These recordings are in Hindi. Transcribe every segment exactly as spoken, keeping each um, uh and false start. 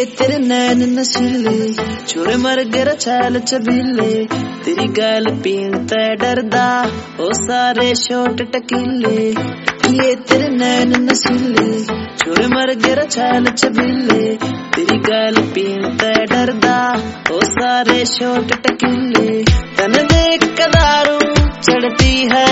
तेरे नैन नशीले छोरे मर गर छैल चबीले तेरी गैल पीनता डरदा ओ सारे शोट टकीले। ये तेरे नैन नशीले छोरे मर गर छैल चबीले तेरी गैल पीनता डरदा ओ सारे शोट टकीले। तन देख के दारू चढ़ती है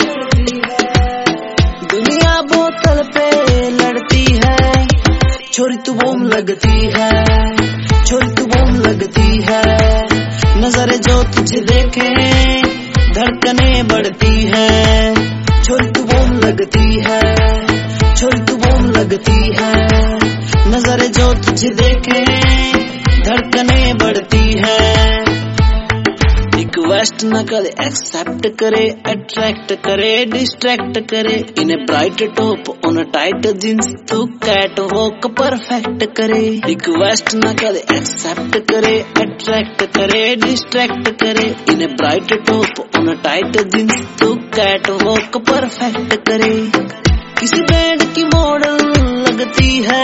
दुनिया बोतल पे लड़ती है। छोरी तू बूम लगती है छोरी तू बूम लगती है नजर जो तुझे देखे धड़कने बढ़ती है। छोरी तू बूम लगती है छोरी तू बूम लगती है नजर जो तुझे देखे धड़कने बढ़ती है। रिक्वेस्ट न करे एक्सेप्ट करे अट्रैक्ट करे डिस्ट्रैक्ट करे इन्हें bright top on tight jeans तू कैट वॉक परफेक्ट करे। रिक्वेस्ट न करे एक्सेप्ट करे अट्रैक्ट करे डिस्ट्रैक्ट करे इन्हें bright top on tight jeans तू कैट वॉक परफेक्ट करे। किसी बैंड की मॉडल लगती है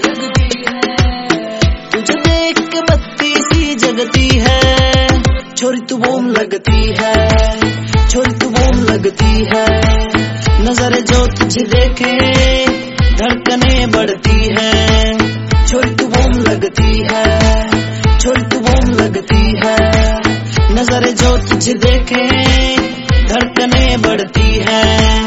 तुझे देख के बत्ती सी जगती है। छोरी तू बूम लगती है छोरी तू बूम लगती है नजर जो तुझे देखे धड़कने बढ़ती है। छोरी तू बूम लगती है छोरी तू बूम लगती है नजर जो तुझे देखे धड़कने बढ़ती है।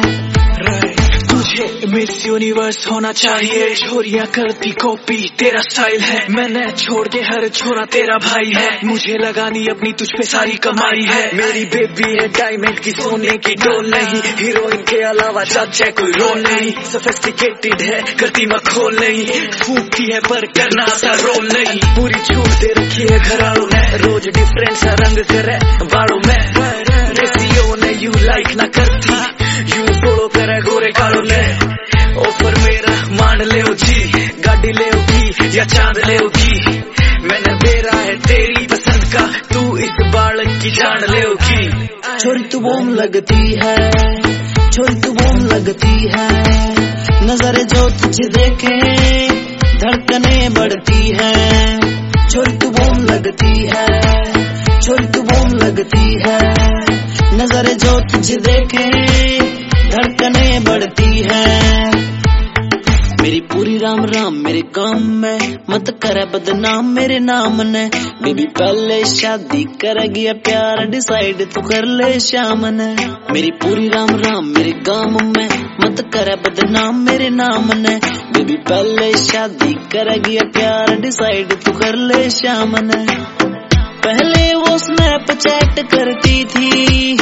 मिस यूनिवर्स होना चाहिए छोरियां करती कॉपी तेरा स्टाइल है। मैंने छोड़ के हर छोरा तेरा भाई है मुझे लगानी अपनी तुझ पे सारी कमाई है। मेरी बेबी है डायमंड की सोने की डोल नहीं हीरोइन के अलावा चाचा कोई रोल नहीं। सोफिस्टिकेटेड है करती मखोल नहीं फूकती है पर करना सा रोल नहीं। पूरी छूट दे रखी है घराड़ों ने रोज डिफरेंट सा रंग करे बाड़ों में रेसियो ने यू लाइक ना करती यू फोड़ो करे गोरे कालों ने। ऑफर मेरा मान ले जी गाड़ी ले या चांद ले मैंने बेरा है तेरी पसंद का तू इस बालक की जान ले। छोरी तू बूम लगती है छोरी तू बूम लगती है नजर जो तुझे देखे धड़कने बढ़ती है। छोरी तू बूम लगती है छोरी तू बूम लगती है नजर जो तुझे देखे धड़कने बढ़ती है। मेरी पूरी राम राम मेरे काम में मत करे बदनाम मेरे नाम ने बेबी पहले शादी करेगी या प्यार डिसाइड तू कर ले शाम ने। मेरी पूरी राम राम मेरे काम में मत करे बदनाम मेरे नाम ने बेबी पहले शादी करेगी या प्यार डिसाइड तू कर ले शाम ने। पहले वो स्नैप चैट करती थी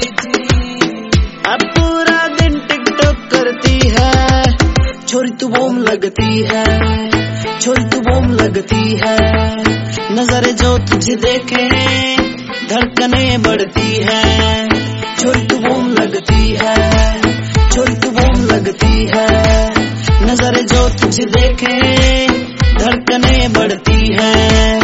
अब पूरा दिन टिकटॉक करती है। छोरी तू बूम लगती है छोरी तू बूम लगती है नजर जो तुझे देखे धड़कने बढ़ती है। छोरी तू बूम लगती है छोरी तू बूम लगती है नजर जो तुझे देखे धड़कने बढ़ती है।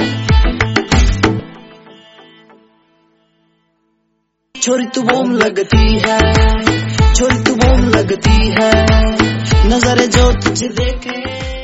छोरी तू बूम लगती है छोरी तू बूम लगती है नजर जो तुझे देखे